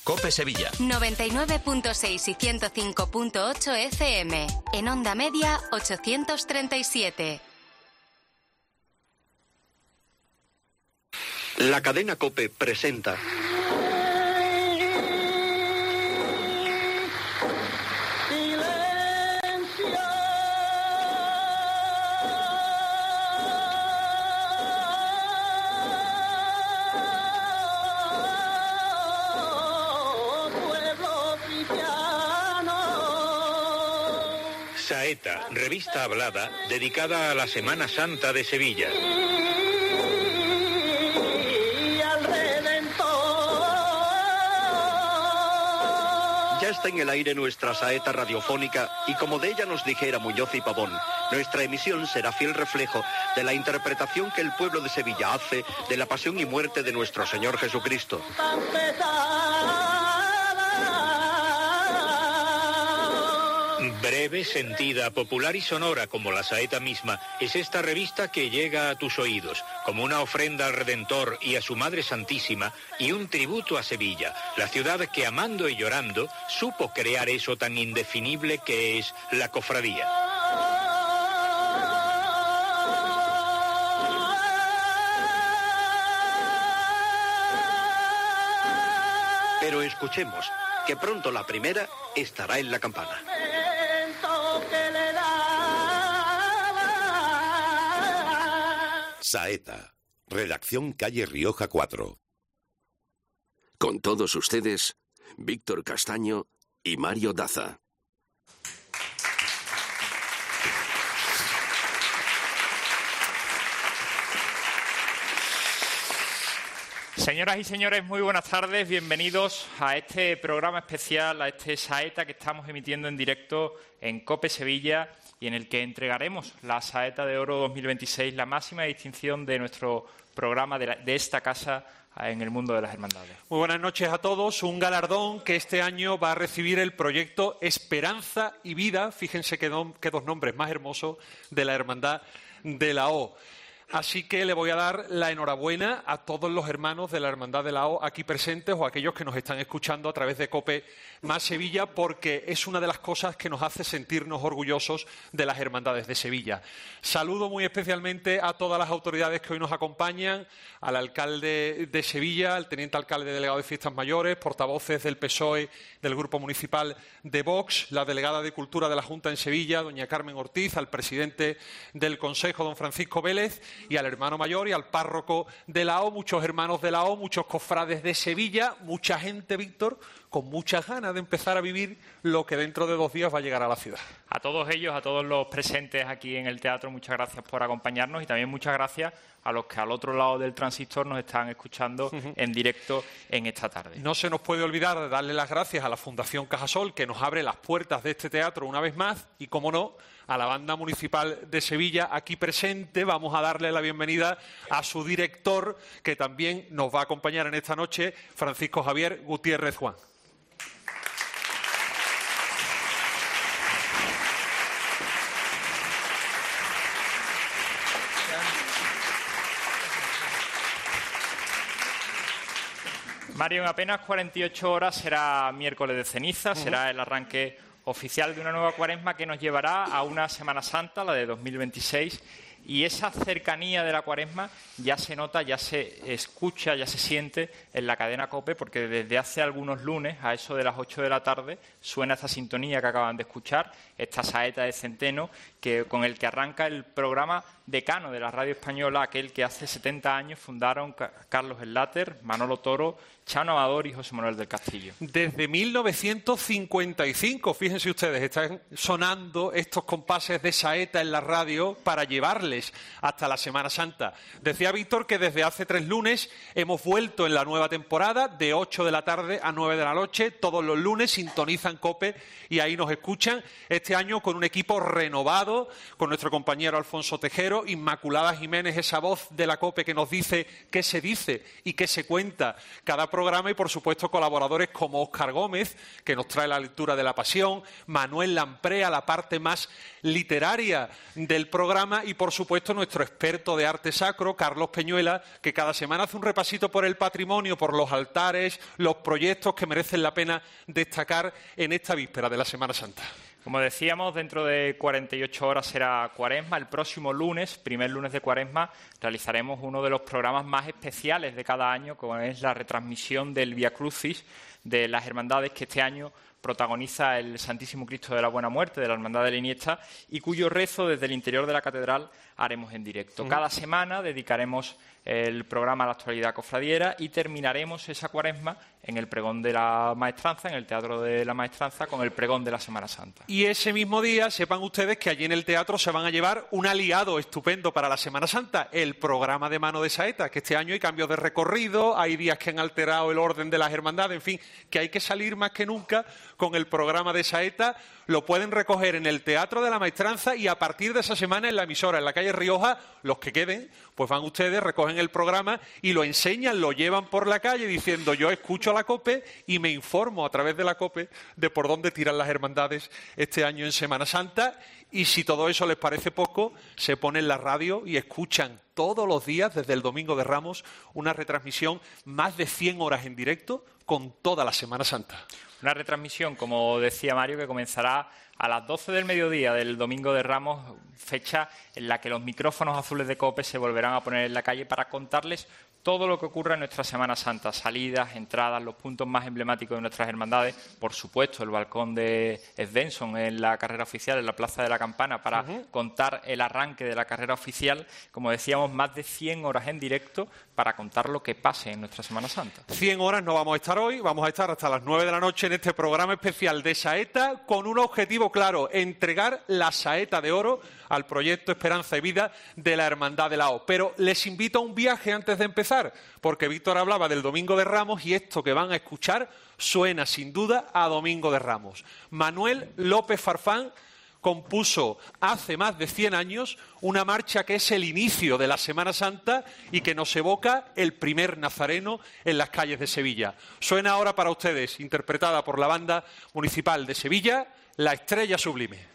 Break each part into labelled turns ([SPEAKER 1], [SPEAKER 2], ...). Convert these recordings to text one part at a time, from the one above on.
[SPEAKER 1] COPE Sevilla.
[SPEAKER 2] 99.6 y 105.8 FM. En onda media 837.
[SPEAKER 3] La cadena COPE presenta
[SPEAKER 4] Saeta, revista hablada dedicada a la Semana Santa de Sevilla.
[SPEAKER 3] Ya está en el aire nuestra saeta radiofónica y como de ella nos dijera Muñoz y Pavón, nuestra emisión será fiel reflejo de la interpretación que el pueblo de Sevilla hace de la pasión y muerte de nuestro Señor Jesucristo.
[SPEAKER 4] Breve, sentida, popular y sonora como la saeta misma, es esta revista que llega a tus oídos como una ofrenda al Redentor y a su Madre Santísima y un tributo a Sevilla, la ciudad que amando y llorando supo crear eso tan indefinible que es la cofradía.
[SPEAKER 3] Pero escuchemos, que pronto la primera estará en la campana.
[SPEAKER 5] Saeta, redacción calle Rioja 4.
[SPEAKER 6] Con todos ustedes, Víctor Castaño y Mario Daza.
[SPEAKER 7] Señoras y señores, muy buenas tardes. Bienvenidos a este programa especial, a este Saeta que estamos emitiendo en directo en COPE Sevilla y en el que entregaremos la Saeta de Oro 2026, la máxima distinción de nuestro programa de esta casa en el mundo de las hermandades.
[SPEAKER 8] Muy buenas noches a todos. Un galardón que este año va a recibir el proyecto Esperanza y Vida, fíjense qué dos nombres más hermosos, de la Hermandad de la O. Así que le voy a dar la enhorabuena a todos los hermanos de la Hermandad de la O aquí presentes o a aquellos que nos están escuchando a través de COPE más Sevilla, porque es una de las cosas que nos hace sentirnos orgullosos de las hermandades de Sevilla. Saludo muy especialmente a todas las autoridades que hoy nos acompañan, al alcalde de Sevilla, al teniente alcalde delegado de Fiestas Mayores, portavoces del PSOE, del Grupo Municipal de Vox, la delegada de Cultura de la Junta en Sevilla, doña Carmen Ortiz, al presidente del Consejo, don Francisco Vélez, y al hermano mayor y al párroco de la O, muchos hermanos de la O, muchos cofrades de Sevilla, mucha gente, Víctor, con muchas ganas de empezar a vivir lo que dentro de 2 días va a llegar a la ciudad.
[SPEAKER 7] A todos ellos, a todos los presentes aquí en el teatro, muchas gracias por acompañarnos y también muchas gracias a los que al otro lado del transistor nos están escuchando en directo en esta tarde.
[SPEAKER 8] No se nos puede olvidar de darle las gracias a la Fundación Cajasol, que nos abre las puertas de este teatro una vez más, y, cómo no, a la Banda Municipal de Sevilla aquí presente. Vamos a darle la bienvenida a su director, que también nos va a acompañar en esta noche, Francisco Javier Gutiérrez Juan.
[SPEAKER 7] Mario, en apenas 48 horas será miércoles de ceniza, será el arranque oficial de una nueva cuaresma que nos llevará a una Semana Santa, la de 2026, y esa cercanía de la cuaresma ya se nota, ya se escucha, ya se siente en la cadena COPE, porque desde hace algunos lunes, a eso de las 8 de la tarde, suena esta sintonía que acaban de escuchar, esta saeta de centeno, con el que arranca el programa decano de la radio española, aquel que hace 70 años fundaron Carlos Esláter, Manolo Toro, Chano Amador y José Manuel del Castillo.
[SPEAKER 8] Desde 1955, fíjense ustedes, están sonando estos compases de saeta en la radio para llevarles hasta la Semana Santa. Decía Víctor que desde hace 3 lunes hemos vuelto en la nueva temporada, de 8 de la tarde a 9 de la noche, todos los lunes sintonizan COPE y ahí nos escuchan. Este año con un equipo renovado, con nuestro compañero Alfonso Tejero, Inmaculada Jiménez, esa voz de la COPE que nos dice qué se dice y qué se cuenta cada programa, y por supuesto colaboradores como Óscar Gómez, que nos trae la lectura de la Pasión, Manuel Lamprea, la parte más literaria del programa, y por supuesto, nuestro experto de arte sacro, Carlos Peñuela, que cada semana hace un repasito por el patrimonio, por los altares, los proyectos que merecen la pena destacar en esta víspera de la Semana Santa.
[SPEAKER 7] Como decíamos, dentro de 48 horas será Cuaresma. El próximo lunes, primer lunes de Cuaresma, realizaremos uno de los programas más especiales de cada año, como es la retransmisión del Vía Crucis de las hermandades que este año protagoniza el Santísimo Cristo de la Buena Muerte de la Hermandad de la Iniesta y cuyo rezo desde el interior de la catedral haremos en directo. Cada semana dedicaremos el programa a la actualidad cofradiera y terminaremos esa Cuaresma en el pregón de la Maestranza, en el Teatro de la Maestranza, con el pregón de la Semana Santa.
[SPEAKER 8] Y ese mismo día, sepan ustedes que allí en el teatro se van a llevar un aliado estupendo para la Semana Santa, el programa de Mano de Saeta, que este año hay cambios de recorrido, hay días que han alterado el orden de las hermandades, en fin, que hay que salir más que nunca con el programa de Saeta. Lo pueden recoger en el Teatro de la Maestranza y a partir de esa semana en la emisora, en la calle Rioja, los que queden, pues van ustedes, recogen el programa y lo enseñan, lo llevan por la calle diciendo yo escucho la COPE y me informo a través de la COPE de por dónde tiran las hermandades este año en Semana Santa. Y si todo eso les parece poco, se ponen la radio y escuchan todos los días, desde el Domingo de Ramos, una retransmisión, más de 100 horas en directo, con toda la Semana Santa.
[SPEAKER 7] Una retransmisión, como decía Mario, que comenzará a las 12 del mediodía del Domingo de Ramos, fecha en la que los micrófonos azules de COPE se volverán a poner en la calle para contarles todo lo que ocurre en nuestra Semana Santa, salidas, entradas, los puntos más emblemáticos de nuestras hermandades, por supuesto el balcón de Svensson en la carrera oficial, en la Plaza de la Campana, para contar el arranque de la carrera oficial, como decíamos, más de 100 horas en directo para contar lo que pase en nuestra Semana Santa.
[SPEAKER 8] 100 horas no vamos a estar hoy, vamos a estar hasta las 9 de la noche en este programa especial de Saeta, con un objetivo claro, entregar la Saeta de Oro al proyecto Esperanza y Vida de la Hermandad de la O. Pero les invito a un viaje antes de empezar, porque Víctor hablaba del Domingo de Ramos y esto que van a escuchar suena sin duda a Domingo de Ramos. Manuel López Farfán compuso hace más de 100 años una marcha que es el inicio de la Semana Santa y que nos evoca el primer nazareno en las calles de Sevilla. Suena ahora para ustedes, interpretada por la Banda Municipal de Sevilla, La Estrella Sublime.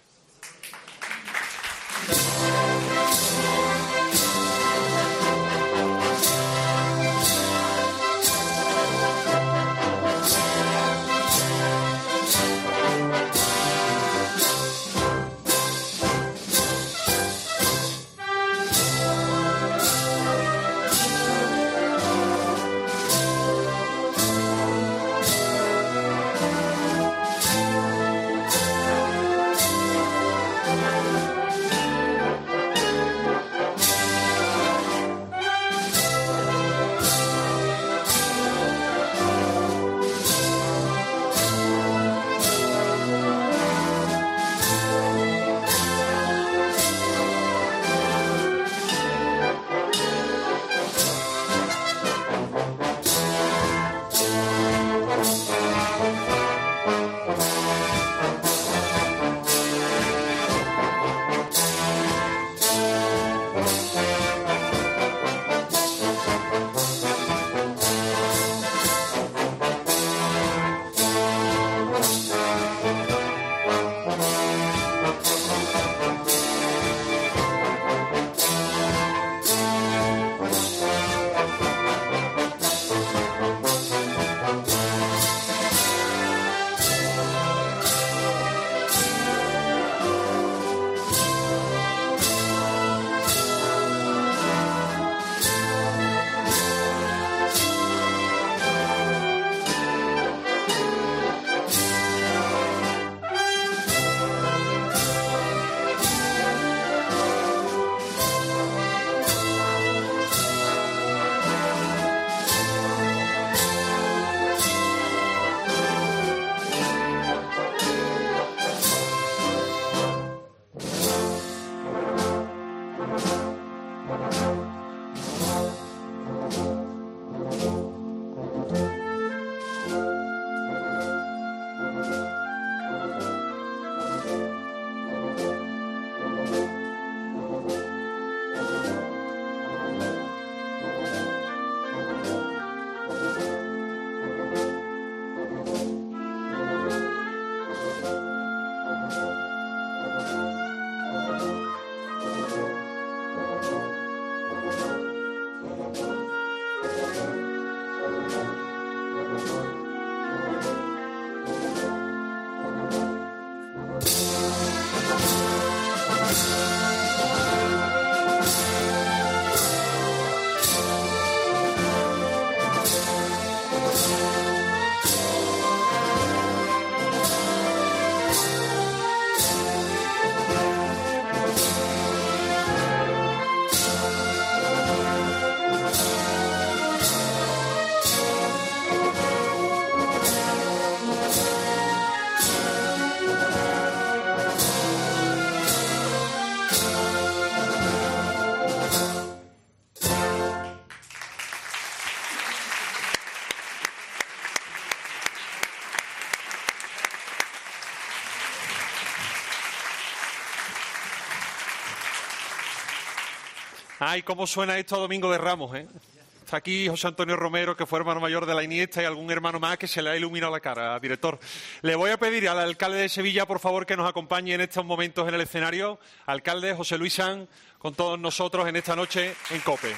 [SPEAKER 8] Ay, cómo suena esto a Domingo de Ramos, ¿eh? Está aquí José Antonio Romero, que fue hermano mayor de la Iniesta, y algún hermano más que se le ha iluminado la cara, director. Le voy a pedir al alcalde de Sevilla, por favor, que nos acompañe en estos momentos en el escenario. Alcalde José Luis Sanz, con todos nosotros en esta noche en COPE.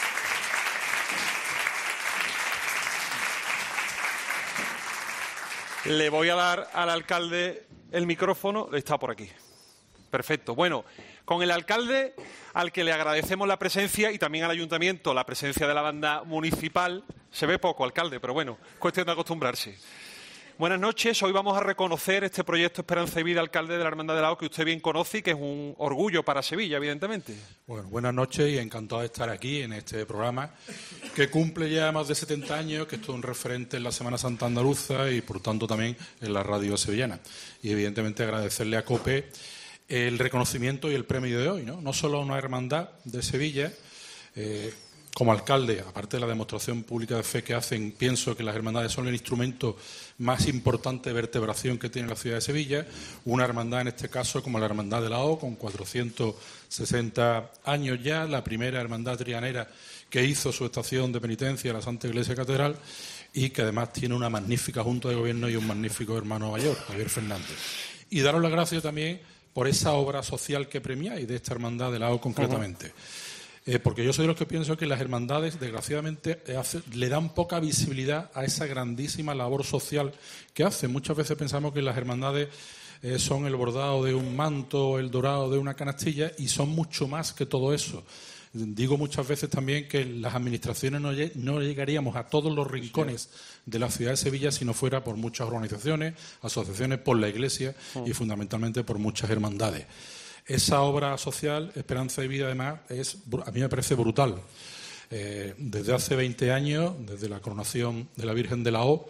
[SPEAKER 8] Le voy a dar al alcalde el micrófono. Está por aquí. Perfecto. Bueno, con el alcalde, al que le agradecemos la presencia, y también al ayuntamiento la presencia de la banda municipal. Se ve poco, alcalde, pero bueno, cuestión de acostumbrarse. Buenas noches. Hoy vamos a reconocer este proyecto Esperanza y Vida, alcalde de la Hermandad de la O, que usted bien conoce y que es un orgullo para Sevilla, evidentemente.
[SPEAKER 1] Bueno, buenas noches y encantado de estar aquí en este programa que cumple ya más de 70 años, que esto es un referente en la Semana Santa andaluza y, por tanto, también en la radio sevillana. Y, evidentemente, agradecerle a COPE el reconocimiento y el premio de hoy, ¿no? No solo a una hermandad de Sevilla, como alcalde, aparte de la demostración pública de fe que hacen, pienso que las hermandades son el instrumento más importante de vertebración que tiene la ciudad de Sevilla. Una hermandad, en este caso, como la Hermandad de la O, con 460 años ya, la primera hermandad trianera que hizo su estación de penitencia en la Santa Iglesia Catedral, y que además tiene una magnífica Junta de Gobierno y un magnífico hermano mayor, Javier Fernández. Y daros las gracias también por esa obra social que premiáis de esta Hermandad de la O concretamente. Porque yo soy de los que pienso que las hermandades, desgraciadamente, le dan poca visibilidad a esa grandísima labor social que hacen. Muchas veces pensamos que las hermandades son el bordado de un manto, el dorado de una canastilla, y son mucho más que todo eso. Digo muchas veces también que las administraciones no llegaríamos a todos los rincones de la ciudad de Sevilla si no fuera por muchas organizaciones, asociaciones, por la Iglesia y fundamentalmente por muchas hermandades. Esa obra social, Esperanza y Vida, además, a mí me parece brutal. Desde hace 20 años, desde la coronación de la Virgen de la O,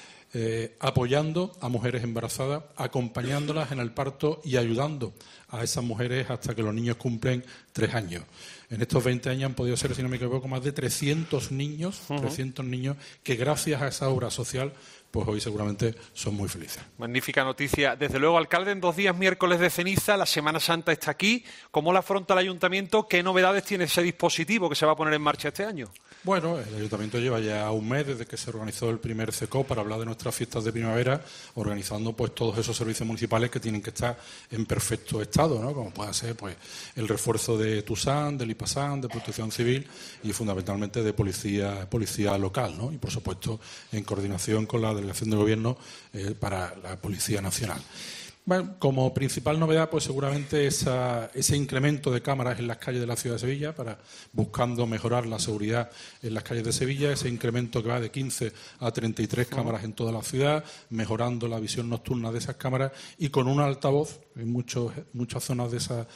[SPEAKER 1] apoyando a mujeres embarazadas, acompañándolas en el parto y ayudando a esas mujeres hasta que los niños cumplen 3 años. En estos 20 años han podido ser, si no me equivoco, más de 300 niños, 300 niños que gracias a esa obra social, pues hoy seguramente son muy felices.
[SPEAKER 8] Magnífica noticia. Desde luego, alcalde, en 2 días, miércoles de ceniza, la Semana Santa está aquí. ¿Cómo la afronta el ayuntamiento? ¿Qué novedades tiene ese dispositivo que se va a poner en marcha este año?
[SPEAKER 1] Bueno, el ayuntamiento lleva ya un mes desde que se organizó el primer CECO para hablar de nuestras fiestas de primavera, organizando pues todos esos servicios municipales que tienen que estar en perfecto estado, ¿no? Como puede ser pues el refuerzo de TUSAN, del IPASAN, de Protección Civil y fundamentalmente de policía local, ¿no? Y por supuesto en coordinación con la Delegación de Gobierno para la Policía Nacional. Bueno, como principal novedad, pues seguramente ese incremento de cámaras en las calles de la ciudad de Sevilla, buscando mejorar la seguridad en las calles de Sevilla, ese incremento que va de 15 a 33 cámaras en toda la ciudad, mejorando la visión nocturna de esas cámaras y con un altavoz en muchas zonas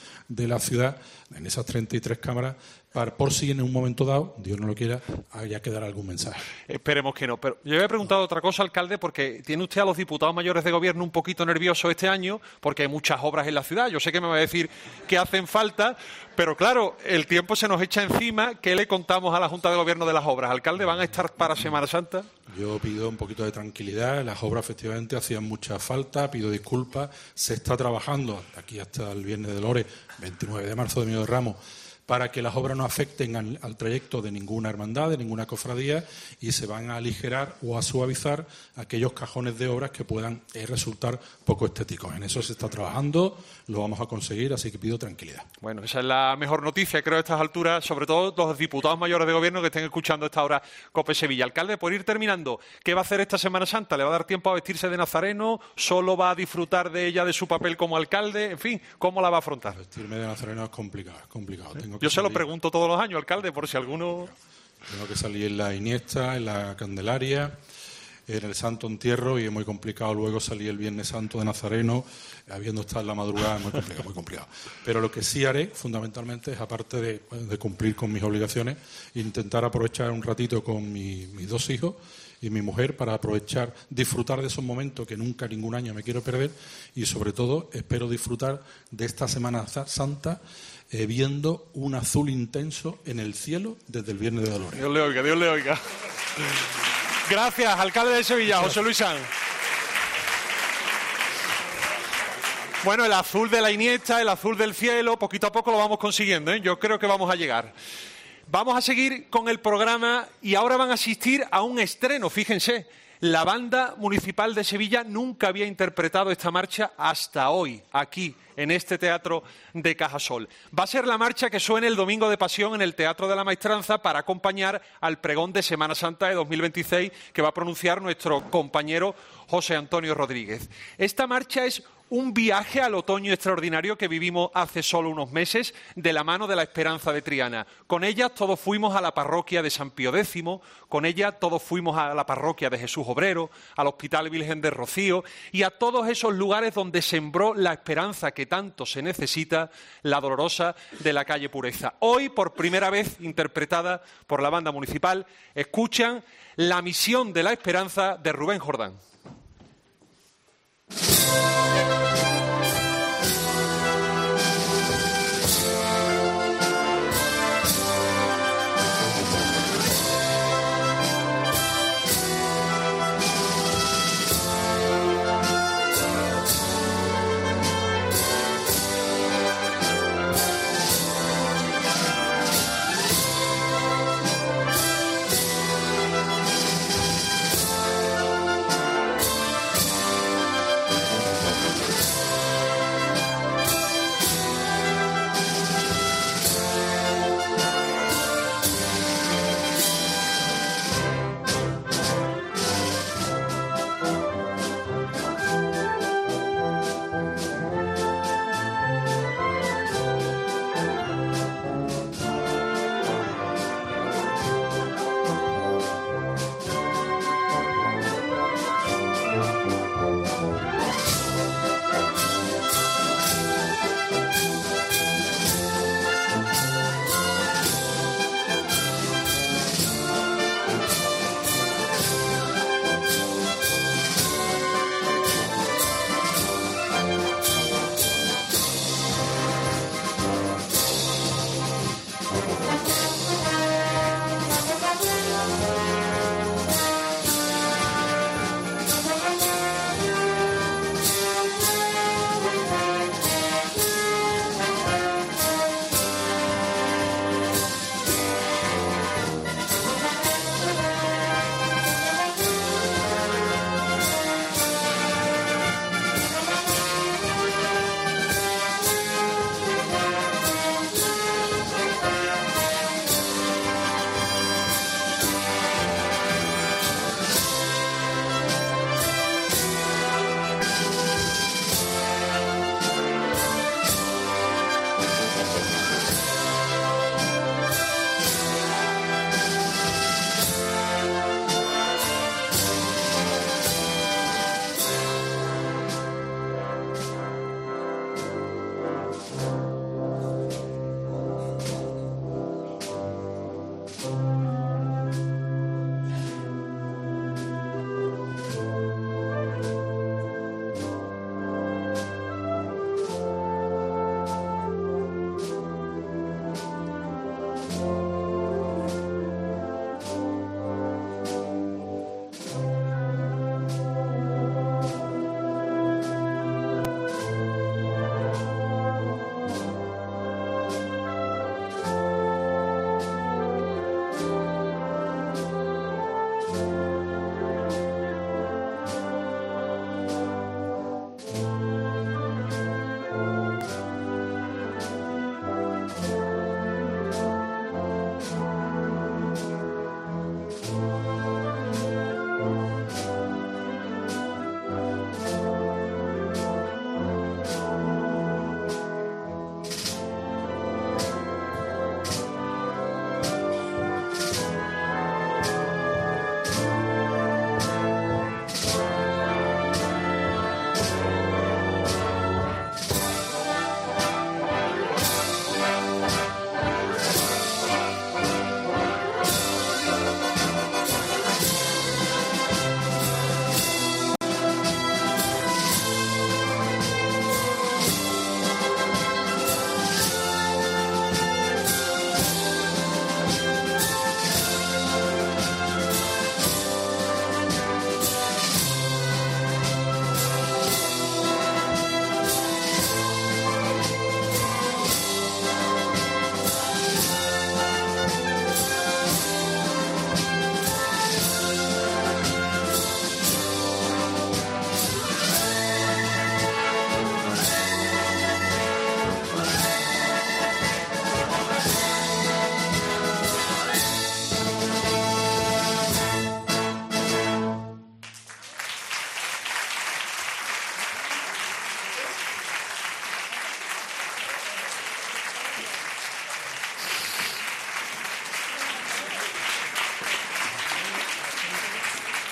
[SPEAKER 1] de la ciudad, en esas 33 cámaras, por si en un momento dado, Dios no lo quiera, haya que dar algún mensaje.
[SPEAKER 8] Esperemos que no. Pero yo le he preguntado otra cosa, alcalde, porque tiene usted a los diputados mayores de gobierno un poquito nerviosos este año, porque hay muchas obras en la ciudad. Yo sé que me va a decir que hacen falta, pero claro, el tiempo se nos echa encima. ¿Qué le contamos a la Junta de Gobierno de las obras? Alcalde, ¿van a estar para Semana Santa?
[SPEAKER 1] Yo pido un poquito de tranquilidad. Las obras efectivamente hacían mucha falta, pido disculpas. Se está trabajando aquí hasta el Viernes de Dolores, 29 de marzo, Domingo de Ramos, para que las obras no afecten al trayecto de ninguna hermandad, de ninguna cofradía, y se van a aligerar o a suavizar aquellos cajones de obras que puedan resultar poco estéticos. En eso se está trabajando, lo vamos a conseguir, así que pido tranquilidad.
[SPEAKER 8] Bueno, esa es la mejor noticia, creo, a estas alturas, sobre todo los diputados mayores de gobierno que estén escuchando a esta hora COPE Sevilla. Alcalde, por ir terminando, ¿qué va a hacer esta Semana Santa? ¿Le va a dar tiempo a vestirse de nazareno? ¿Solo va a disfrutar de ella, de su papel como alcalde? En fin, ¿cómo la va a afrontar?
[SPEAKER 1] Vestirme de nazareno es complicado.
[SPEAKER 8] Yo se lo pregunto todos los años, alcalde, por si alguno...
[SPEAKER 1] Tengo que salir en la Iniesta, en la Candelaria, en el Santo Entierro, y es muy complicado luego salir el Viernes Santo de Nazareno, habiendo estado en la madrugada, muy complicado. Pero lo que sí haré, fundamentalmente, es, aparte de cumplir con mis obligaciones, intentar aprovechar un ratito con mis 2 hijos y mi mujer para disfrutar de esos momentos que nunca, ningún año me quiero perder, y sobre todo espero disfrutar de esta Semana Santa viendo un azul intenso en el cielo desde el Viernes de Dolores.
[SPEAKER 8] Dios le oiga, Dios le oiga. Gracias, alcalde de Sevilla, José Luis Sanz. Bueno, el azul de la Iniesta, el azul del cielo, poquito a poco lo vamos consiguiendo, ¿eh? Yo creo que vamos a llegar. Vamos a seguir con el programa y ahora van a asistir a un estreno, fíjense. La Banda Municipal de Sevilla nunca había interpretado esta marcha hasta hoy, aquí, en este Teatro de Cajasol. Va a ser la marcha que suene el Domingo de Pasión en el Teatro de la Maestranza para acompañar al pregón de Semana Santa de 2026 que va a pronunciar nuestro compañero José Antonio Rodríguez. Esta marcha es un viaje al otoño extraordinario que vivimos hace solo unos meses de la mano de la Esperanza de Triana. Con ella todos fuimos a la parroquia de San Pío X, con ella todos fuimos a la parroquia de Jesús Obrero, al Hospital Virgen del Rocío y a todos esos lugares donde sembró la esperanza que tanto se necesita, la Dolorosa de la calle Pureza. Hoy, por primera vez interpretada por la Banda Municipal, escuchan La Misión de la Esperanza de Rubén Jordán.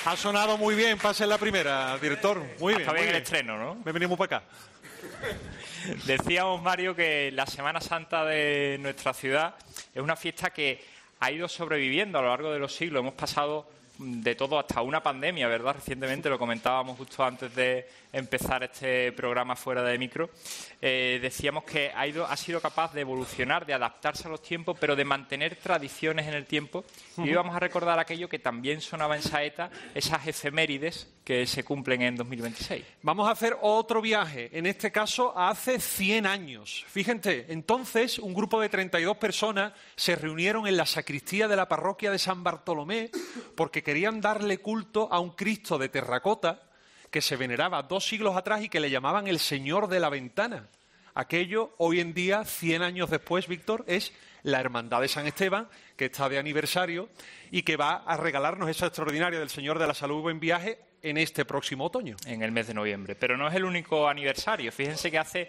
[SPEAKER 8] Ha sonado muy bien, pase la primera, director. Muy bien.
[SPEAKER 7] Está bien
[SPEAKER 8] muy
[SPEAKER 7] el
[SPEAKER 8] bien.
[SPEAKER 7] estreno, ¿no?
[SPEAKER 8] Me venimos para acá.
[SPEAKER 7] Decíamos, Mario, que la Semana Santa de nuestra ciudad es una fiesta que ha ido sobreviviendo a lo largo de los siglos. Hemos pasado de todo hasta una pandemia, ¿verdad? Recientemente lo comentábamos justo antes de empezar este programa fuera de micro. Decíamos que ha sido capaz de evolucionar, de adaptarse a los tiempos, pero de mantener tradiciones en el tiempo. Y hoy vamos a recordar aquello que también sonaba en Saeta, esas efemérides que se cumplen en 2026.
[SPEAKER 8] Vamos a hacer otro viaje, en este caso a hace 100 años. Fíjense, entonces un grupo de 32 personas se reunieron en la sacristía de la parroquia de San Bartolomé porque querían darle culto a un Cristo de terracota que se veneraba 2 siglos atrás y que le llamaban el Señor de la Ventana. Aquello, hoy en día, 100 años después, Víctor, es la Hermandad de San Esteban, que está de aniversario y que va a regalarnos esa extraordinaria del Señor de la Salud y Buen Viaje en este próximo otoño.
[SPEAKER 7] En el mes de noviembre. Pero no es el único aniversario. Fíjense que hace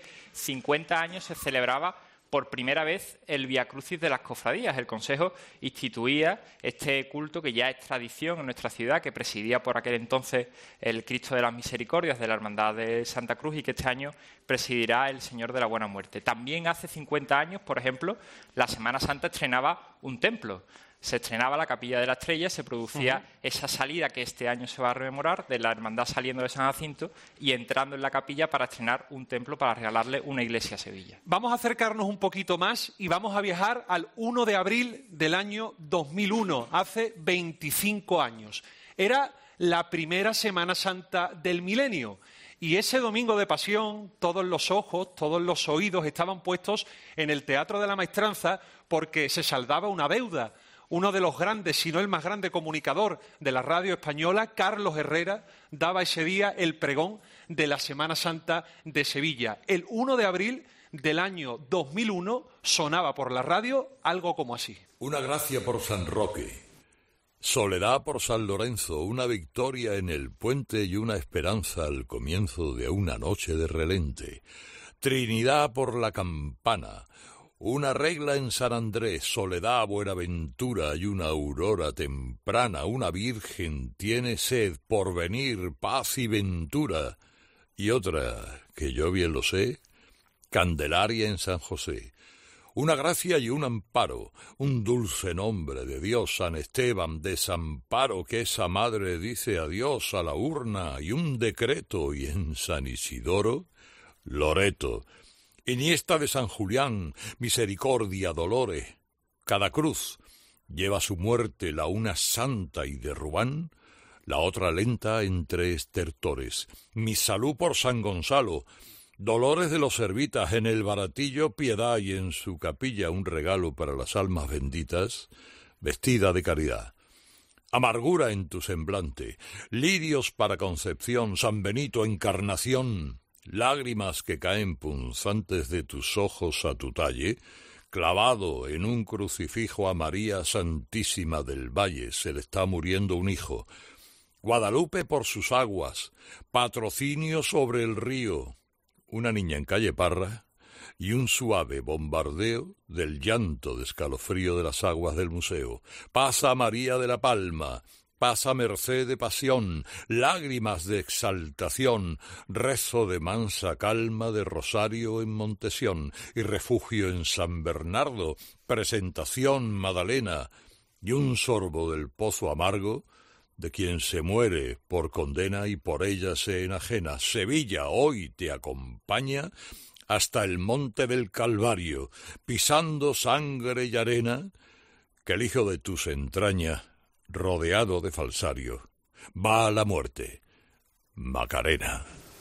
[SPEAKER 7] 50 años se celebraba por primera vez el Vía Crucis de las cofradías. El Consejo instituía este culto que ya es tradición en nuestra ciudad, que presidía por aquel entonces el Cristo de las Misericordias de la Hermandad de Santa Cruz y que este año presidirá el Señor de la Buena Muerte. También hace 50 años, por ejemplo, la Semana Santa estrenaba un templo. Se estrenaba la Capilla de la Estrella, se producía esa salida que este año se va a rememorar de la hermandad saliendo de San Jacinto y entrando en la capilla para estrenar un templo para regalarle una iglesia a Sevilla.
[SPEAKER 8] Vamos a acercarnos un poquito más y vamos a viajar al 1 de abril del año 2001, hace 25 años. Era la primera Semana Santa del milenio. Y ese domingo de Pasión, todos los ojos, todos los oídos estaban puestos en el Teatro de la Maestranza porque se saldaba una deuda. Uno de los grandes, si no el más grande comunicador de la radio española, Carlos Herrera, daba ese día el pregón de la Semana Santa de Sevilla. El 1 de abril del año 2001 sonaba por la radio algo como así.
[SPEAKER 9] Una gracia por San Roque, soledad por San Lorenzo, una victoria en el puente y una esperanza al comienzo de una noche de relente. Trinidad por la campana, una regla en San Andrés, soledad, Buenaventura y una aurora temprana, una virgen tiene sed, porvenir, paz y ventura. Y otra, que yo bien lo sé, Candelaria en San José. Una gracia y un amparo, un dulce nombre de Dios, San Esteban, desamparo, que esa madre dice adiós a la urna, y un decreto, y en San Isidoro, Loreto. Iniesta de San Julián, misericordia, dolores. Cada cruz lleva su muerte, la una santa y de Rubán, la otra lenta entre estertores. Mi salud por San Gonzalo, dolores de los servitas, en el baratillo piedad y en su capilla un regalo para las almas benditas, vestida de caridad. Amargura en tu semblante, lirios para Concepción, San Benito, Encarnación, lágrimas que caen punzantes de tus ojos a tu talle, clavado en un crucifijo a María Santísima del Valle, se le está muriendo un hijo. Guadalupe por sus aguas, patrocinio sobre el río, una niña en calle Parra y un suave bombardeo del llanto de escalofrío de las aguas del museo. Pasa María de la Palma, pasa merced de pasión, lágrimas de exaltación, rezo de mansa calma de rosario en Montesión y refugio en San Bernardo, presentación Madalena y un sorbo del pozo amargo de quien se muere por condena y por ella se enajena. Sevilla hoy te acompaña hasta el monte del Calvario, pisando sangre y arena, que el hijo de tus entrañas, rodeado de falsario, va a la muerte. Macarena.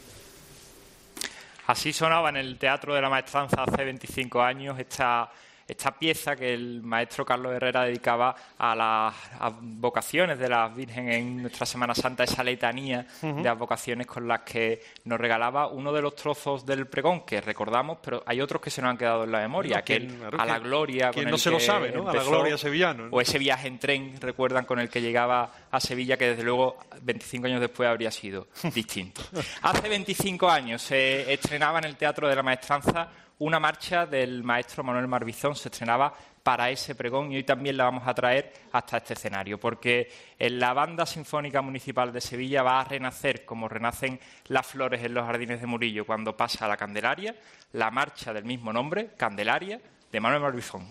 [SPEAKER 7] Así sonaba en el Teatro de la Maestranza hace 25 años esta pieza que el maestro Carlos Herrera dedicaba a las advocaciones de la Virgen en nuestra Semana Santa, esa letanía de advocaciones con las que nos regalaba uno de los trozos del pregón que recordamos, pero hay otros que se nos han quedado en la memoria, a la gloria.
[SPEAKER 8] Quien no se lo sabe, ¿no? A la gloria sevillana, ¿no?
[SPEAKER 7] O ese viaje en tren, recuerdan, con el que llegaba a Sevilla, que desde luego 25 años después habría sido distinto. Hace 25 años se estrenaba en el Teatro de la Maestranza una marcha del maestro Manuel Marbizón, se estrenaba para ese pregón y hoy también la vamos a traer hasta este escenario, porque en la Banda Sinfónica Municipal de Sevilla va a renacer como renacen las flores en los jardines de Murillo cuando pasa a la Candelaria, la marcha del mismo nombre, Candelaria, de Manuel Marbizón.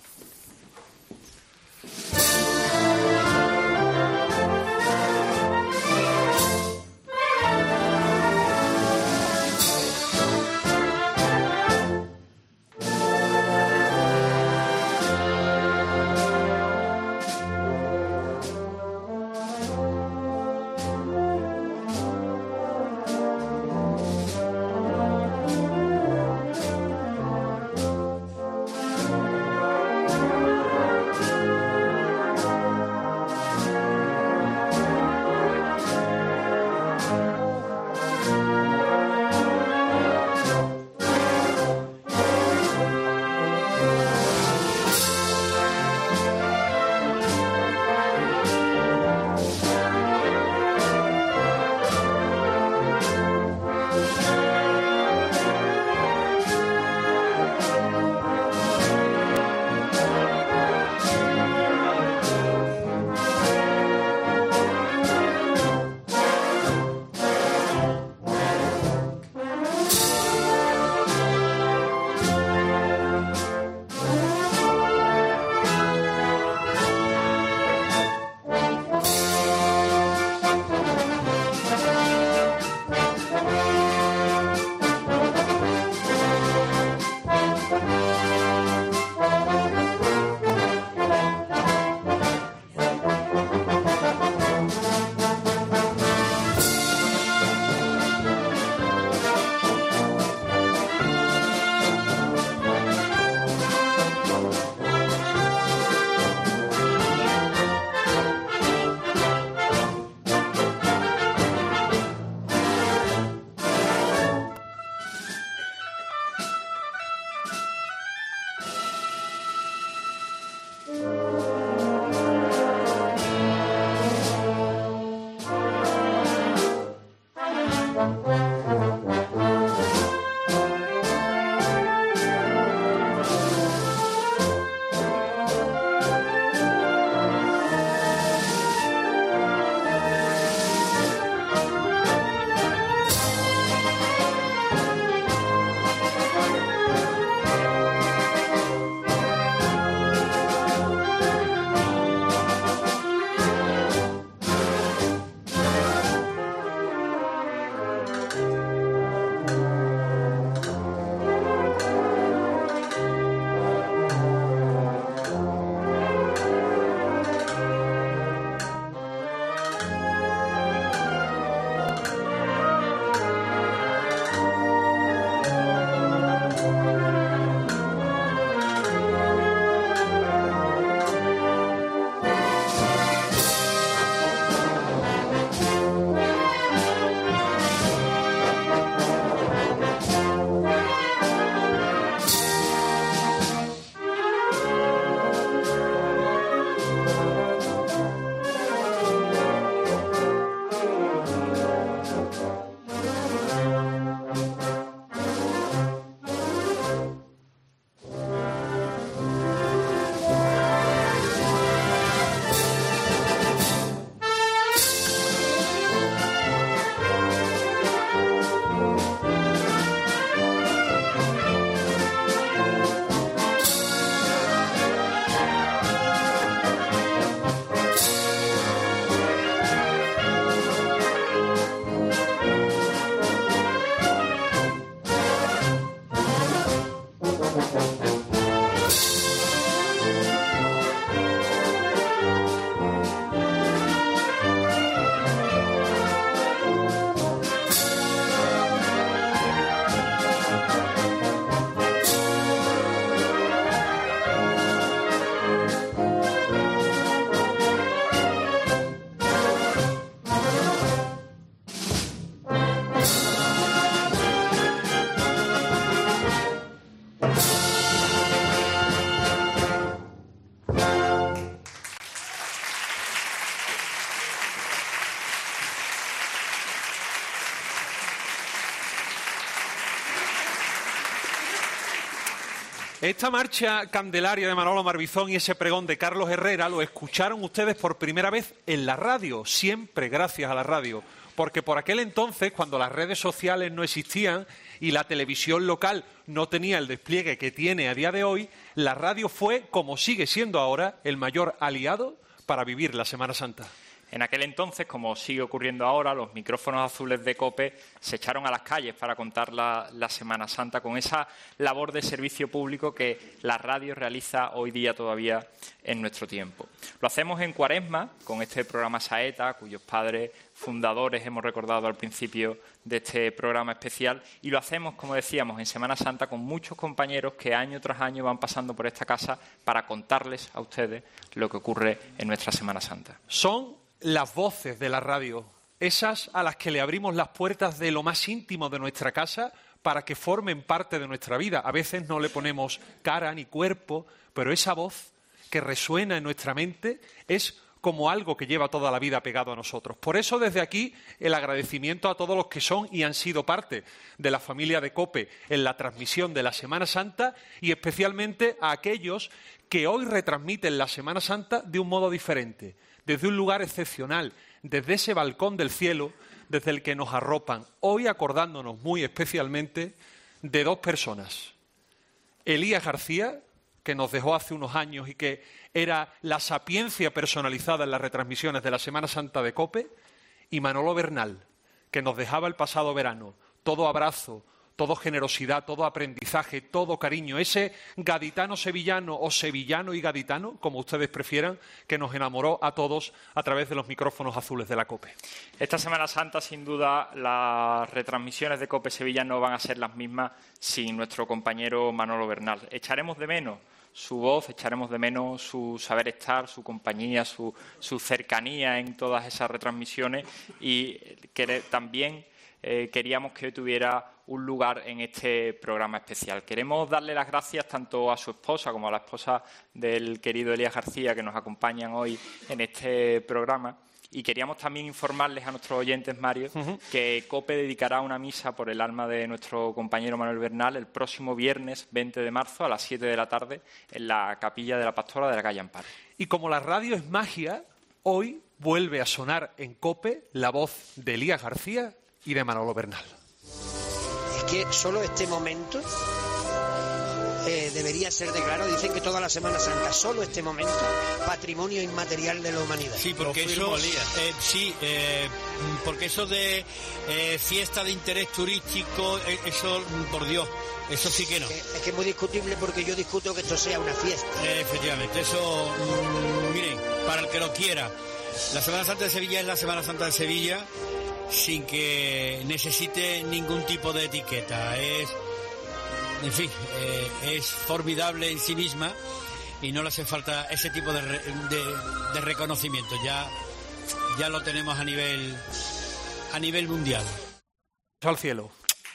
[SPEAKER 8] Esta marcha candelaria de Manolo Marbizón y ese pregón de Carlos Herrera lo escucharon ustedes por primera vez en la radio, siempre gracias a la radio, porque por aquel entonces, cuando las redes sociales no existían y la televisión local no tenía el despliegue que tiene a día de hoy, la radio fue, como sigue siendo ahora, el mayor aliado para vivir la Semana Santa.
[SPEAKER 7] En aquel entonces, como sigue ocurriendo ahora, los micrófonos azules de COPE se echaron a las calles para contar la Semana Santa con esa labor de servicio público que la radio realiza hoy día todavía en nuestro tiempo. Lo hacemos en Cuaresma, con este programa Saeta, cuyos padres fundadores hemos recordado al principio de este programa especial, y lo hacemos, como decíamos, en Semana Santa con muchos compañeros que año tras año van pasando por esta casa para contarles a ustedes lo que ocurre en nuestra Semana Santa.
[SPEAKER 8] Son las voces de la radio, esas a las que le abrimos las puertas de lo más íntimo de nuestra casa para que formen parte de nuestra vida. A veces no le ponemos cara ni cuerpo, pero esa voz que resuena en nuestra mente es como algo que lleva toda la vida pegado a nosotros. Por eso, desde aquí, el agradecimiento a todos los que son y han sido parte de la familia de COPE en la transmisión de la Semana Santa, y especialmente a aquellos que hoy retransmiten la Semana Santa de un modo diferente, desde un lugar excepcional, desde ese balcón del cielo, desde el que nos arropan, hoy acordándonos muy especialmente de dos personas. Elías García, que nos dejó hace unos años y que era la sapiencia personalizada en las retransmisiones de la Semana Santa de COPE, y Manolo Bernal, que nos dejaba el pasado verano. Todo abrazo, todo generosidad, todo aprendizaje, todo cariño. Ese gaditano sevillano o sevillano y gaditano, como ustedes prefieran, que nos enamoró a todos a través de los micrófonos azules de la COPE.
[SPEAKER 7] Esta Semana Santa, sin duda, las retransmisiones de COPE Sevilla no van a ser las mismas sin nuestro compañero Manolo Bernal. Echaremos de menos su voz, echaremos de menos su saber estar, su compañía, su cercanía en todas esas retransmisiones, y que también queríamos que tuviera un lugar en este programa especial. Queremos darle las gracias tanto a su esposa como a la esposa del querido Elías García, que nos acompañan hoy en este programa. Y queríamos también informarles a nuestros oyentes, Mario, que COPE dedicará una misa por el alma de nuestro compañero Manuel Bernal el próximo viernes 20 de marzo a las 7 de la tarde en la capilla de la Pastora de la calle Amparo.
[SPEAKER 8] Y como la radio es magia, hoy vuelve a sonar en COPE la voz de Elías García y de Manolo Bernal.
[SPEAKER 10] Es que solo este momento debería ser declarado, dicen que toda la Semana Santa, solo este momento, patrimonio inmaterial de la humanidad.
[SPEAKER 11] Sí, porque porque eso de fiesta de interés turístico, eso, por Dios, eso sí que no.
[SPEAKER 10] Es que es muy discutible, porque yo discuto que esto sea una fiesta.
[SPEAKER 11] Efectivamente, eso, miren, para el que lo quiera, la Semana Santa de Sevilla es la Semana Santa de Sevilla sin que necesite ningún tipo de etiqueta. En fin, es formidable en sí misma y no le hace falta ese tipo de reconocimiento. Ya lo tenemos a nivel mundial.
[SPEAKER 8] Al cielo.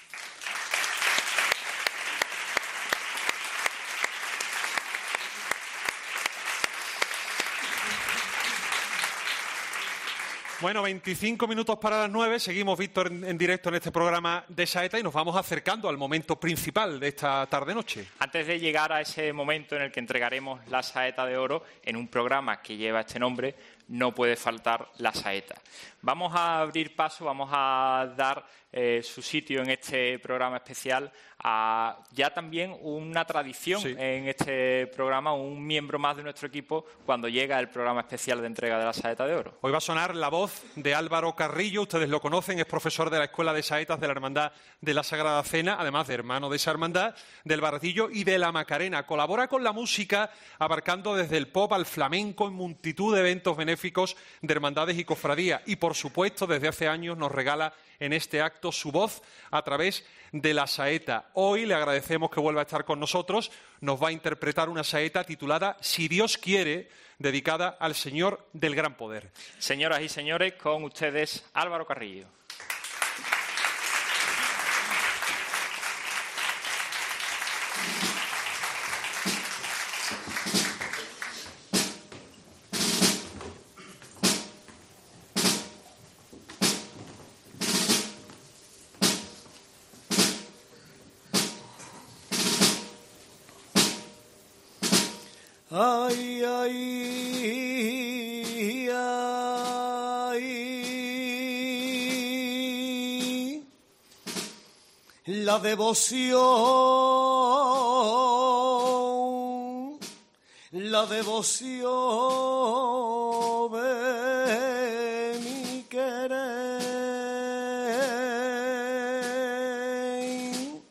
[SPEAKER 8] Bueno, 25 minutos para las 9. Seguimos, Víctor, en directo en este programa de Saeta, y nos vamos acercando al momento principal de esta tarde-noche.
[SPEAKER 7] Antes de llegar a ese momento en el que entregaremos la Saeta de Oro, en un programa que lleva este nombre, no puede faltar la saeta. Vamos a abrir paso, vamos a dar su sitio en este programa especial a ya también una tradición en este programa, un miembro más de nuestro equipo cuando llega el programa especial de entrega de la Saeta de Oro.
[SPEAKER 8] Hoy va a sonar la voz de Álvaro Carrillo, ustedes lo conocen, es profesor de la Escuela de Saetas de la Hermandad de la Sagrada Cena, además de hermano de esa hermandad, del Baratillo y de la Macarena. Colabora con la música, abarcando desde el pop al flamenco en multitud de eventos benéficos de hermandades y cofradías, y por supuesto desde hace años nos regala en este acto su voz a través de la saeta. Hoy le agradecemos que vuelva a estar con nosotros, nos va a interpretar una saeta titulada Si Dios quiere, dedicada al Señor del Gran Poder.
[SPEAKER 7] Señoras y señores, con ustedes Álvaro Carrillo.
[SPEAKER 12] Ay, ay, ay. La devoción de mi querer.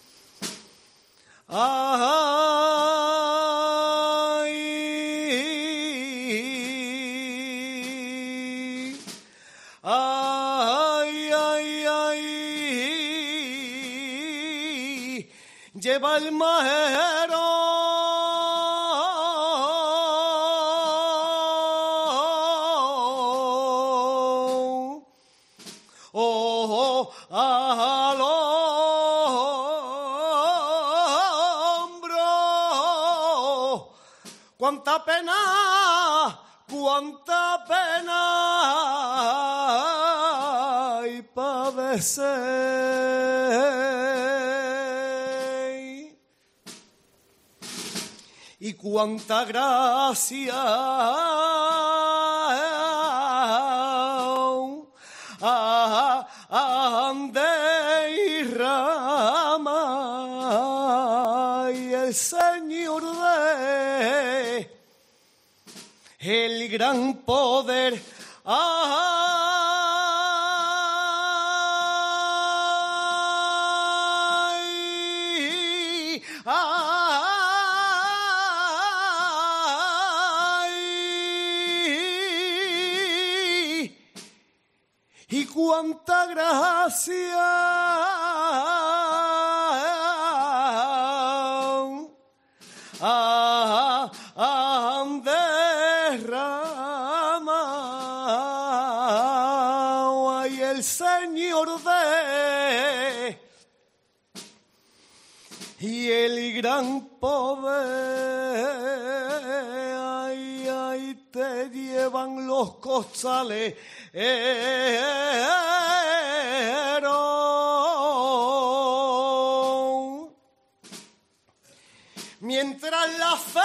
[SPEAKER 12] Ay, ay, ay, lleva el majero. Oh, al hombro. Cuánta pena y padecer, y cuánta gracia derrama, y el Señor de el gran poder. Ay, ay, y cuánta gracia derrama, ay, el Señor de y el gran poder. Ay, ay, te llevan los costales mientras la fe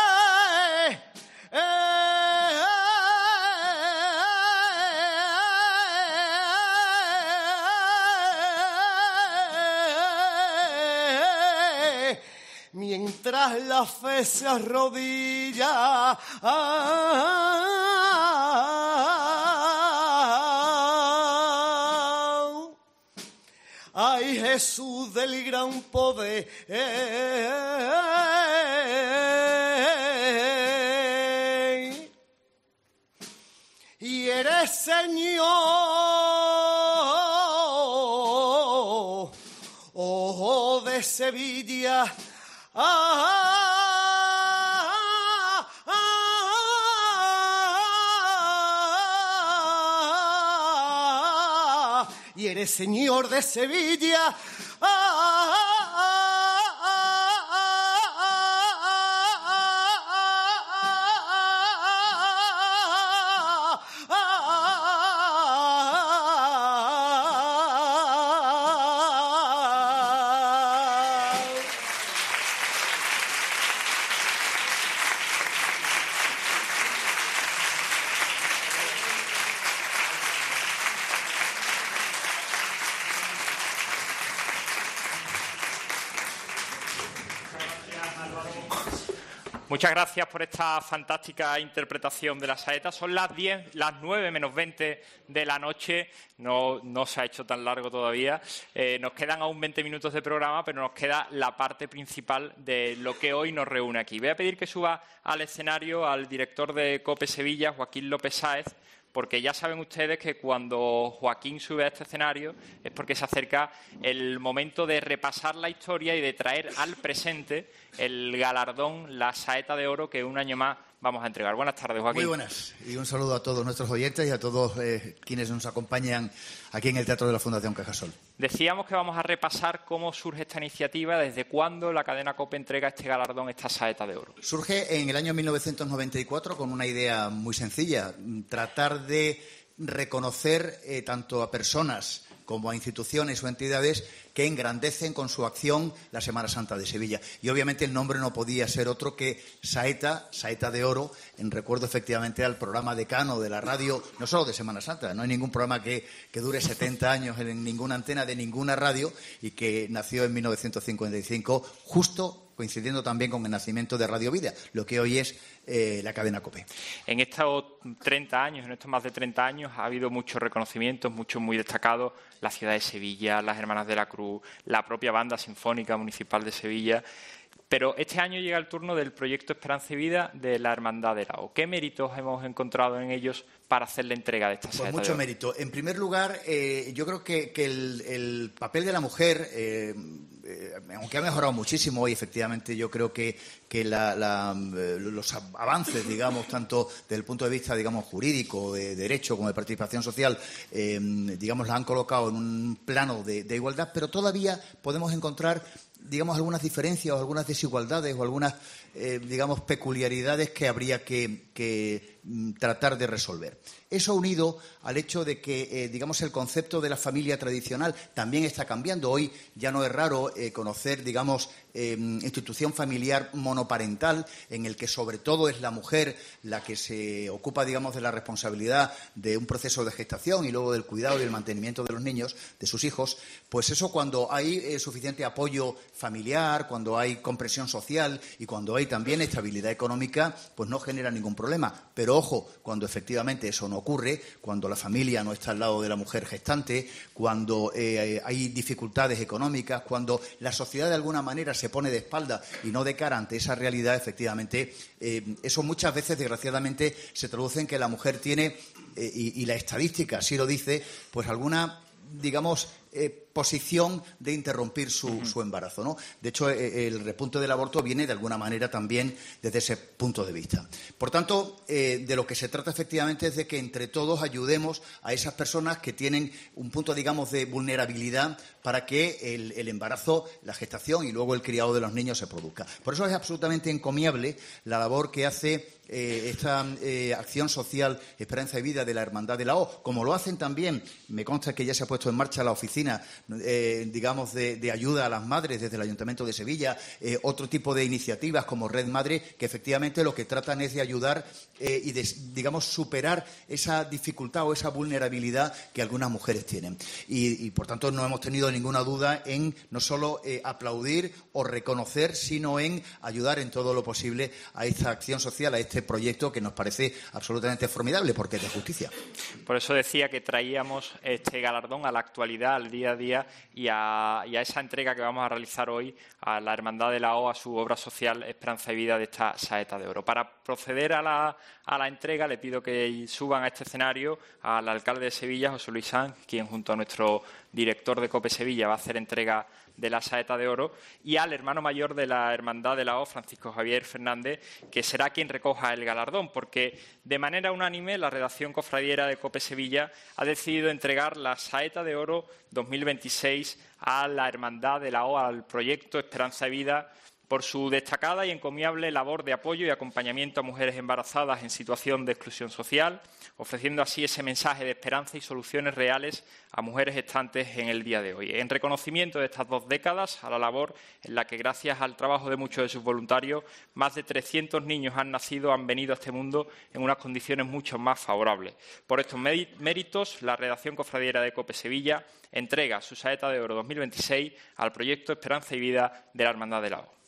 [SPEAKER 12] mientras la fe se arrodilla, ay, Jesús del gran poder, y eres Señor, oh, de Sevilla. Y eres Señor de Sevilla.
[SPEAKER 7] Muchas gracias por esta fantástica interpretación de la saeta. Son las 9 menos 20 de la noche. No se ha hecho tan largo todavía. Nos quedan aún 20 minutos de programa, pero nos queda la parte principal de lo que hoy nos reúne aquí. Voy a pedir que suba al escenario al director de COPE Sevilla, Joaquín López Sáez, porque ya saben ustedes que cuando Joaquín sube a este escenario es porque se acerca el momento de repasar la historia y de traer al presente el galardón, la Saeta de Oro, que un año más vamos a entregar. Buenas tardes, Joaquín.
[SPEAKER 13] Muy buenas, y un saludo a todos nuestros oyentes y a todos quienes nos acompañan aquí en el Teatro de la Fundación Cajasol.
[SPEAKER 7] Decíamos que vamos a repasar cómo surge esta iniciativa, desde cuándo la cadena COPE entrega este galardón, esta Saeta de Oro.
[SPEAKER 13] Surge en el año 1994 con una idea muy sencilla: tratar de reconocer tanto a personas como a instituciones o entidades que engrandecen con su acción la Semana Santa de Sevilla. Y obviamente el nombre no podía ser otro que Saeta de Oro, en recuerdo efectivamente al programa decano de la radio, no solo de Semana Santa, no hay ningún programa que dure 70 años en ninguna antena de ninguna radio y que nació en 1955, justo coincidiendo también con el nacimiento de Radio Vida, lo que hoy es la cadena COPE.
[SPEAKER 7] En estos 30 años, en estos más de 30 años, ha habido muchos reconocimientos, muchos muy destacados, la ciudad de Sevilla, las Hermanas de la Cruz, la propia Banda Sinfónica Municipal de Sevilla. Pero este año llega el turno del proyecto Esperanza y Vida de la Hermandad de la O. ¿Qué méritos hemos encontrado en ellos para hacer la entrega de esta saeta?
[SPEAKER 13] Pues mucho mérito. En primer lugar, yo creo que el papel de la mujer, aunque ha mejorado muchísimo hoy, efectivamente, yo creo que los avances, digamos, tanto desde el punto de vista, digamos, jurídico, de derecho, como de participación social, digamos, la han colocado en un plano de igualdad, pero todavía podemos encontrar, digamos, algunas diferencias o algunas desigualdades o algunas, digamos, peculiaridades que habría que tratar de resolver. Eso unido al hecho de que, digamos, el concepto de la familia tradicional también está cambiando. Hoy ya no es raro conocer, digamos, institución familiar monoparental en el que sobre todo es la mujer la que se ocupa, digamos, de la responsabilidad de un proceso de gestación y luego del cuidado y el mantenimiento de los niños, de sus hijos. Pues eso, cuando hay suficiente apoyo familiar, cuando hay comprensión social y cuando hay también estabilidad económica, pues no genera ningún problema. Pero ojo, cuando efectivamente eso no ocurre, cuando la familia no está al lado de la mujer gestante, cuando hay dificultades económicas, cuando la sociedad de alguna manera se pone de espalda y no de cara ante esa realidad, efectivamente, eso muchas veces, desgraciadamente, se traduce en que la mujer tiene, y la estadística así lo dice, pues alguna, digamos, posición de interrumpir su embarazo, ¿no? De hecho, el repunte del aborto viene de alguna manera también desde ese punto de vista. Por tanto, de lo que se trata efectivamente es de que entre todos ayudemos a esas personas que tienen un punto, digamos, de vulnerabilidad para que el embarazo, la gestación y luego el criado de los niños se produzca. Por eso es absolutamente encomiable la labor que hace esta acción social Esperanza y Vida de la Hermandad de la O, como lo hacen también, me consta que ya se ha puesto en marcha la oficina, digamos, de ayuda a las madres desde el Ayuntamiento de Sevilla, otro tipo de iniciativas como Red Madre, que efectivamente lo que tratan es de ayudar y de, digamos, superar esa dificultad o esa vulnerabilidad que algunas mujeres tienen. Y por tanto, no hemos tenido ninguna duda en no solo aplaudir o reconocer, sino en ayudar en todo lo posible a esta acción social, a este proyecto que nos parece absolutamente formidable porque es de justicia.
[SPEAKER 7] Por eso decía que traíamos este galardón a la actualidad, al día a día y a esa entrega que vamos a realizar hoy a la Hermandad de la O, a su obra social Esperanza y Vida de esta saeta de oro. Para proceder a la entrega le pido que suban a este escenario al alcalde de Sevilla, José Luis Sanz, quien junto a nuestro director de COPE Sevilla va a hacer entrega de la saeta de oro, y al hermano mayor de la Hermandad de la O, Francisco Javier Fernández, que será quien recoja el galardón, porque de manera unánime la redacción cofradiera de COPE Sevilla ha decidido entregar la saeta de oro 2026 a la Hermandad de la O, al proyecto Esperanza y Vida, por su destacada y encomiable labor de apoyo y acompañamiento a mujeres embarazadas en situación de exclusión social, ofreciendo así ese mensaje de esperanza y soluciones reales a mujeres gestantes en el día de hoy. En reconocimiento de estas 2 décadas, a la labor en la que, gracias al trabajo de muchos de sus voluntarios, más de 300 niños han venido a este mundo en unas condiciones mucho más favorables. Por estos méritos, la redacción cofradiera de COPE Sevilla entrega su saeta de oro 2026 al proyecto Esperanza y Vida de la Hermandad de la O.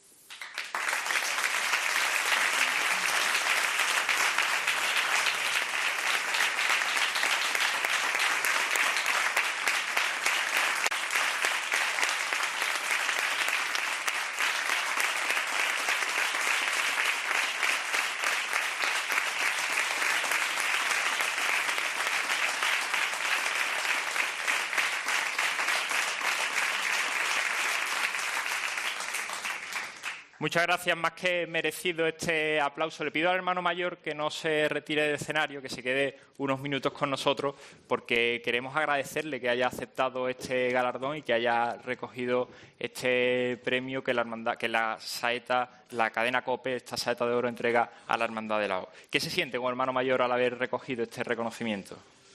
[SPEAKER 7] Muchas gracias, más que merecido este aplauso. Le pido al hermano mayor que no se retire del escenario, que se quede unos minutos con nosotros, porque queremos agradecerle que haya aceptado este galardón y que haya recogido este premio que la saeta, la cadena COPE, esta saeta de oro, entrega a la Hermandad de la O. ¿Qué se siente como hermano mayor al haber recogido este reconocimiento?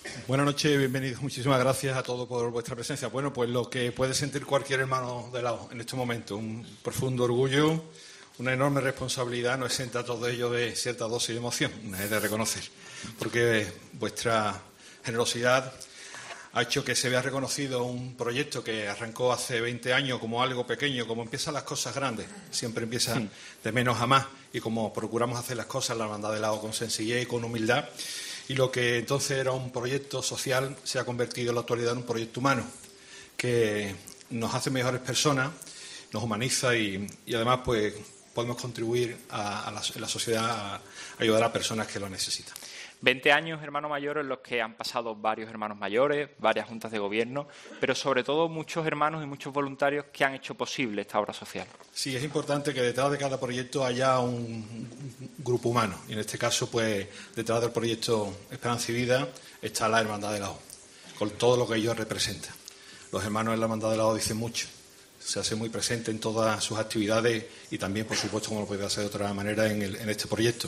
[SPEAKER 14] Buenas noches, bienvenidos. Muchísimas gracias a todos por vuestra presencia. Bueno, pues lo que puede sentir cualquier hermano de la O en este momento, un profundo orgullo, una enorme responsabilidad, nos exenta a todos ellos de cierta dosis de emoción, es de reconocer, porque vuestra generosidad ha hecho que se vea reconocido un proyecto que arrancó hace 20 años como algo pequeño, como empiezan las cosas grandes, siempre empiezan de menos a más, y como procuramos hacer las cosas, la Hermandad de la O, con sencillez y con humildad, y lo que entonces era un proyecto social se ha convertido en la actualidad en un proyecto humano, que nos hace mejores personas, nos humaniza y además pues podemos contribuir en la sociedad a ayudar a personas que lo necesitan.
[SPEAKER 7] 20 años, hermano mayor, en los que han pasado varios hermanos mayores, varias juntas de gobierno, pero sobre todo muchos hermanos y muchos voluntarios que han hecho posible esta obra social.
[SPEAKER 14] Sí, es importante que detrás de cada proyecto haya un grupo humano. Y en este caso, pues, detrás del proyecto Esperanza y Vida está la Hermandad de la O, con todo lo que ellos representan. Los hermanos de la Hermandad de la O dicen mucho. Se hace muy presente en todas sus actividades y también, por supuesto, como lo puede hacer de otra manera, en este proyecto.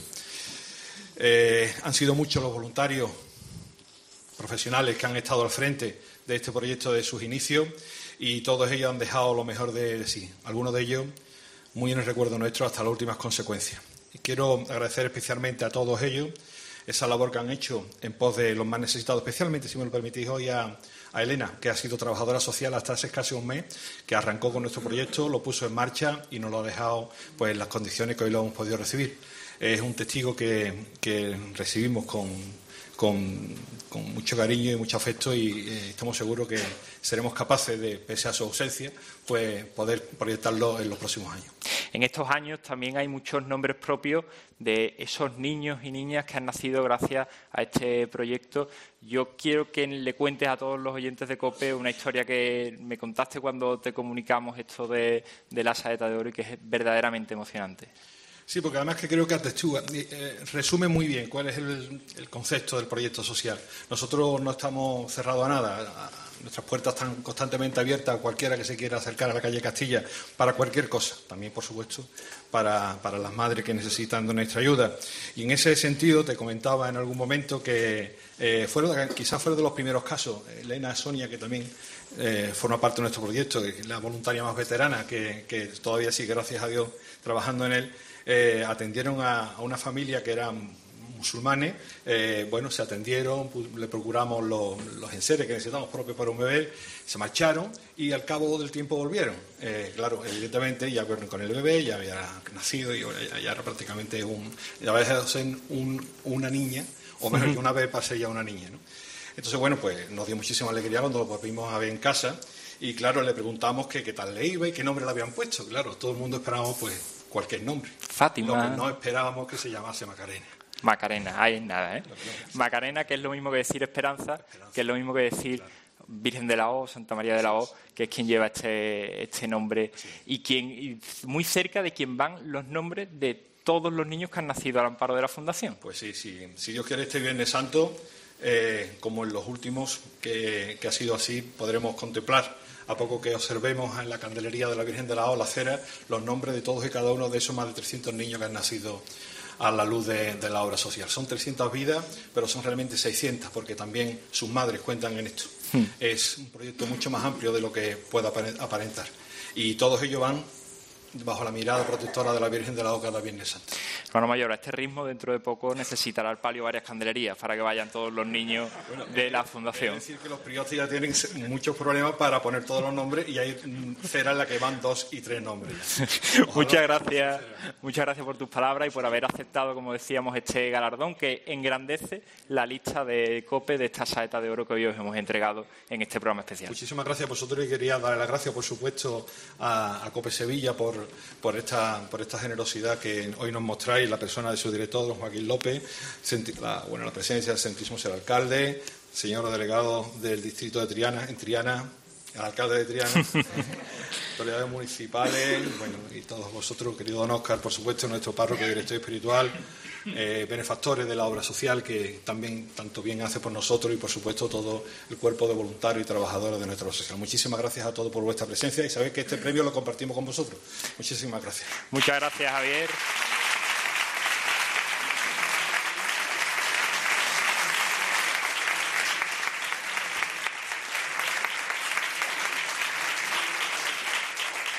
[SPEAKER 14] Han sido muchos los voluntarios profesionales que han estado al frente de este proyecto de sus inicios y todos ellos han dejado lo mejor de sí. Algunos de ellos muy en el recuerdo nuestro hasta las últimas consecuencias. Y quiero agradecer especialmente a todos ellos esa labor que han hecho en pos de los más necesitados, especialmente, si me lo permitís, hoy a Elena, que ha sido trabajadora social hasta hace casi un mes, que arrancó con nuestro proyecto, lo puso en marcha y nos lo ha dejado pues, en las condiciones que hoy lo hemos podido recibir. Es un testigo que recibimos con mucho cariño y mucho afecto y estamos seguros que seremos capaces de, pese a su ausencia, pues poder proyectarlo en los próximos años.
[SPEAKER 7] En estos años también hay muchos nombres propios de esos niños y niñas que han nacido gracias a este proyecto. Yo quiero que le cuentes a todos los oyentes de COPE una historia que me contaste cuando te comunicamos esto de la saeta de oro y que es verdaderamente emocionante.
[SPEAKER 14] Sí, porque además que creo que Artechúa resume muy bien cuál es el concepto del proyecto social. Nosotros no estamos cerrados a nada. Nuestras puertas están constantemente abiertas a cualquiera que se quiera acercar a la calle Castilla para cualquier cosa. También, por supuesto, para las madres que necesitan de nuestra ayuda. Y en ese sentido, te comentaba en algún momento que quizás fueron de los primeros casos. Elena Sonia, que también forma parte de nuestro proyecto, la voluntaria más veterana, que todavía sigue, gracias a Dios, trabajando en él. Atendieron a una familia que eran musulmanes, se atendieron, le procuramos los enseres que necesitamos propios para un bebé, se marcharon y al cabo del tiempo volvieron. Claro, evidentemente ya con el bebé, ya había nacido y ya era prácticamente ya había dejado de ser una niña, o mejor que una vez para ser ya una niña, ¿no? Entonces, bueno, pues nos dio muchísima alegría cuando lo volvimos a ver en casa y, claro, le preguntamos qué tal le iba y qué nombre le habían puesto. Claro, todo el mundo esperábamos, pues, cualquier nombre.
[SPEAKER 7] Fátima.
[SPEAKER 14] Lo que no esperábamos que se llamase Macarena.
[SPEAKER 7] Macarena, ahí es nada, ¿eh? Macarena, que es lo mismo que decir Esperanza, que es lo mismo que decir Virgen de la O, Santa María de la O, que es quien lleva este nombre y muy cerca de quien van los nombres de todos los niños que han nacido al amparo de la Fundación.
[SPEAKER 14] Pues sí, si Dios quiere, este Viernes Santo, como en los últimos, que ha sido así, podremos contemplar, a poco que observemos en la candelería de la Virgen de la O, la cera, los nombres de todos y cada uno de esos más de 300 niños que han nacido a la luz de la obra social. Son 300 vidas, pero son realmente 600, porque también sus madres cuentan en esto. Es un proyecto mucho más amplio de lo que pueda aparentar. Y todos ellos van bajo la mirada protectora de la Virgen de la O cada Viernes Santo.
[SPEAKER 7] Hermano mayor, a este ritmo dentro de poco necesitará el palio varias candelerías para que vayan todos los niños de la Fundación.
[SPEAKER 14] Es decir, que los priostes ya tienen muchos problemas para poner todos los nombres y hay cera en la que van 2 y 3 nombres.
[SPEAKER 7] Muchas gracias por tus palabras y por haber aceptado, como decíamos, este galardón que engrandece la lista de COPE de esta saeta de oro que hoy os hemos entregado en este programa especial.
[SPEAKER 14] Muchísimas gracias a vosotros y quería darle las gracias, por supuesto, a COPE Sevilla por esta generosidad que hoy nos mostráis, la persona de su director, don Joaquín López, la presencia del Santísimo Ser Alcalde, señor delegado del distrito de Triana, el alcalde de Triana, autoridades municipales, y todos vosotros, querido don Óscar, por supuesto, nuestro párroco y director espiritual, benefactores de la obra social que también tanto bien hace por nosotros y, por supuesto, todo el cuerpo de voluntarios y trabajadores de nuestra obra social. Muchísimas gracias a todos por vuestra presencia y sabéis que este premio lo compartimos con vosotros. Muchísimas gracias.
[SPEAKER 7] Muchas gracias, Javier.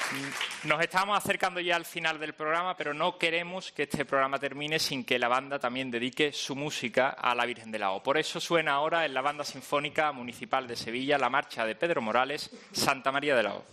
[SPEAKER 7] Nos estamos acercando ya al final del programa, pero no queremos que este programa termine sin que la banda también dedique su música a la Virgen de la O. Por eso suena ahora en la Banda Sinfónica Municipal de Sevilla la marcha de Pedro Morales, Santa María de la O.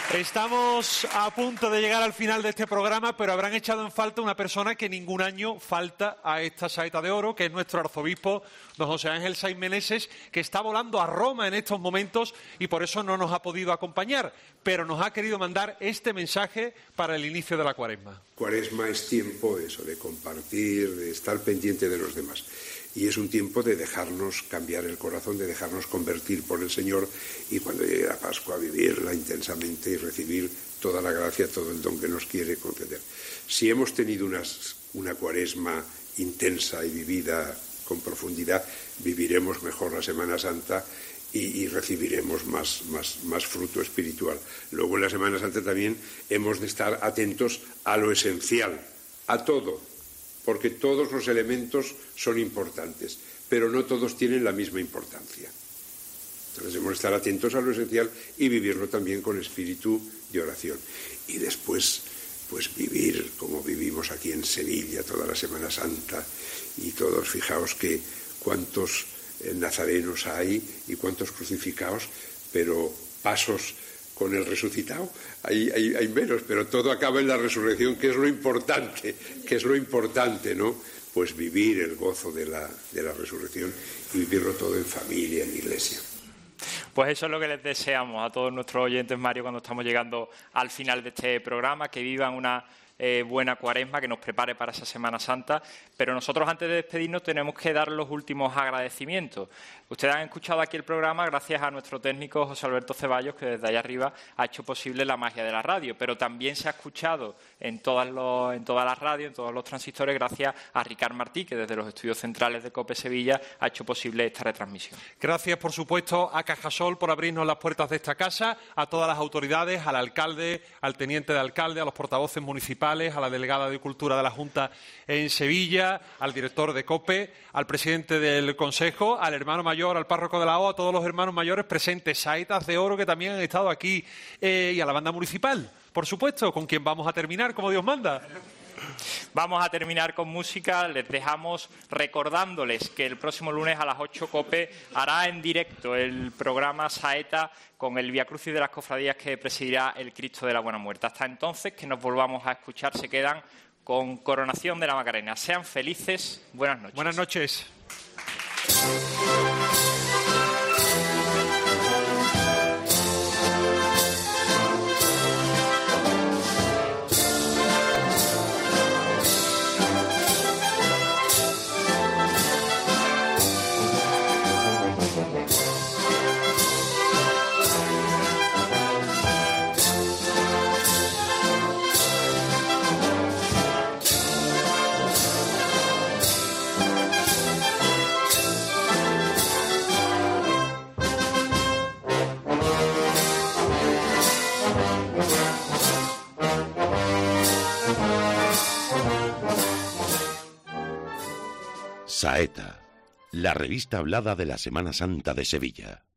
[SPEAKER 8] Estamos a punto de llegar al final de este programa, pero habrán echado en falta una persona que ningún año falta a esta saeta de oro, que es nuestro arzobispo, don José Ángel Saiz Meneses, que está volando a Roma en estos momentos y por eso no nos ha podido acompañar, pero nos ha querido mandar este mensaje para el inicio de la Cuaresma.
[SPEAKER 15] Cuaresma es tiempo eso, de compartir, de estar pendiente de los demás. Y es un tiempo de dejarnos cambiar el corazón, de dejarnos convertir por el Señor y cuando llegue la Pascua vivirla intensamente y recibir toda la gracia, todo el don que nos quiere conceder. Si hemos tenido una Cuaresma intensa y vivida con profundidad, viviremos mejor la Semana Santa y recibiremos más fruto espiritual. Luego en la Semana Santa también hemos de estar atentos a lo esencial, a todo. Porque todos los elementos son importantes, pero no todos tienen la misma importancia. Entonces hemos de estar atentos a lo esencial y vivirlo también con espíritu de oración. Y después, pues vivir como vivimos aquí en Sevilla toda la Semana Santa y todos, fijaos que cuántos nazarenos hay y cuántos crucificados, pero pasos con el resucitado, hay menos, pero todo acaba en la resurrección, que es lo importante, ¿no? Pues vivir el gozo de la resurrección y vivirlo todo en familia, en iglesia.
[SPEAKER 7] Pues eso es lo que les deseamos a todos nuestros oyentes, Mario, cuando estamos llegando al final de este programa, que vivan una buena Cuaresma, que nos prepare para esa Semana Santa, pero nosotros antes de despedirnos tenemos que dar los últimos agradecimientos. Ustedes han escuchado aquí el programa gracias a nuestro técnico José Alberto Ceballos, que desde allá arriba ha hecho posible la magia de la radio, pero también se ha escuchado en todas las radios, en todos los transistores, gracias a Ricard Martí, que desde los estudios centrales de COPE Sevilla ha hecho posible esta retransmisión.
[SPEAKER 8] Gracias, por supuesto, a Cajasol por abrirnos las puertas de esta casa, a todas las autoridades, al alcalde, al teniente de alcalde, a los portavoces municipales, a la delegada de Cultura de la Junta en Sevilla, al director de COPE, al presidente del Consejo, al hermano mayor, al párroco de la O, a todos los hermanos mayores presentes, saetas de oro que también han estado aquí, y a la banda municipal, por supuesto, con quien vamos a terminar, como Dios manda.
[SPEAKER 7] Vamos a terminar con música. Les dejamos recordándoles que el próximo lunes a las 8 COPE hará en directo el programa Saeta con el Viacrucis de las Cofradías que presidirá el Cristo de la Buena Muerte. Hasta entonces, que nos volvamos a escuchar, se quedan con Coronación de la Macarena. Sean felices. Buenas noches.
[SPEAKER 8] Buenas noches.
[SPEAKER 5] Saeta, la revista hablada de la Semana Santa de Sevilla.